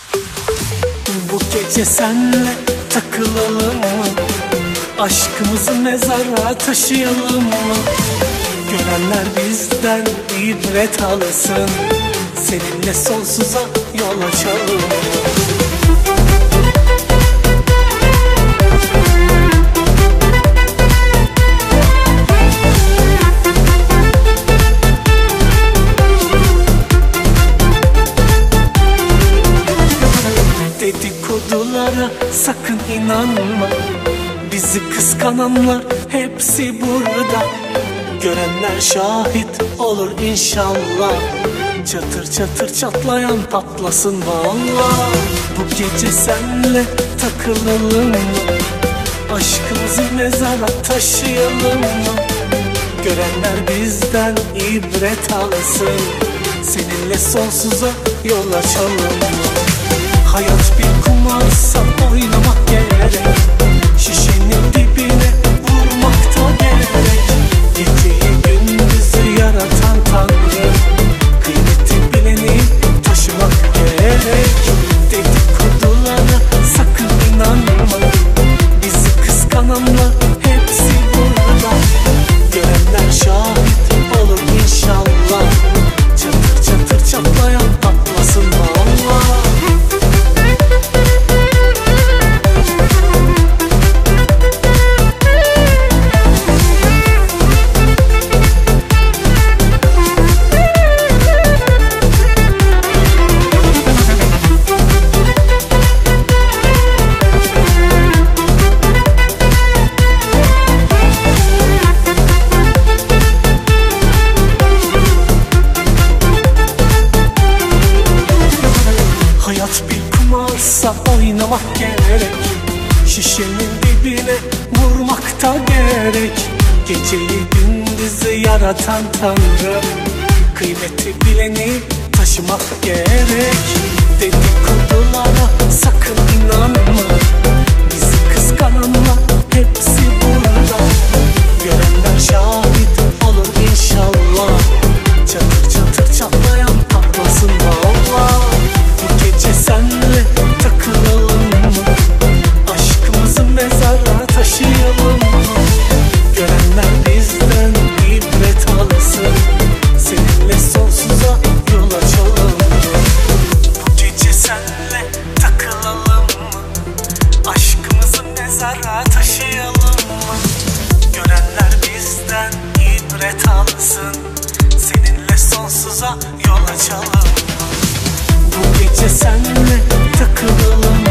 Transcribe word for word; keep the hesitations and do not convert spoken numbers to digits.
Bu gece senle takılalım mı? Aşkımızı mezara taşıyalım mı? Görenler bizden ibret alsın, seninle sonsuza yol açalım. Dedikodulara sakın inanma, bizi kıskananlar hepsi burada. Görenler şahit olur inşallah, çatır çatır çatlayan patlasın vallahi. Bu gece senle takılalım mı? Aşkımızı mezara taşıyalım mı? Görenler bizden ibret alsın, seninle sonsuza yol açalım mı? Hayat bir kumarsa oynamak gerek, şişenin dibine vurmak da gerek. Geceyi gündüzü yaratan Tanrı, kıymeti bileni taşımak gerek. Dedikodulara sakın inanma, bizi kıskananlar hepsi burada. Görenler şahit olur inşallah, çatır çatır çatlayan patlasın vallahi. Hayat bir kumarsa oynamak gerek, şişenin dibine vurmak da gerek. Geceyi gündüzü yaratan Tanrı, kıymeti bileni taşımak gerek. Dedikodulara sakın inanma, bizi kıskananlar hepsi burada. Görenler şahit olur inşallah, çatır çatır çatlayan patlasın valla. Bu gece senle takılalım mı? Aşkımızı mezara taşıyalım mı? Görenler bizden ibret alsın, seninle sonsuza yol açalım mı? Bu gece senle takılalım mı? Aşkımızı mezara taşıyalım mı? Görenler bizden ibret alsın, seninle sonsuza yol açalım mı? Bu gece senle takılalım mı?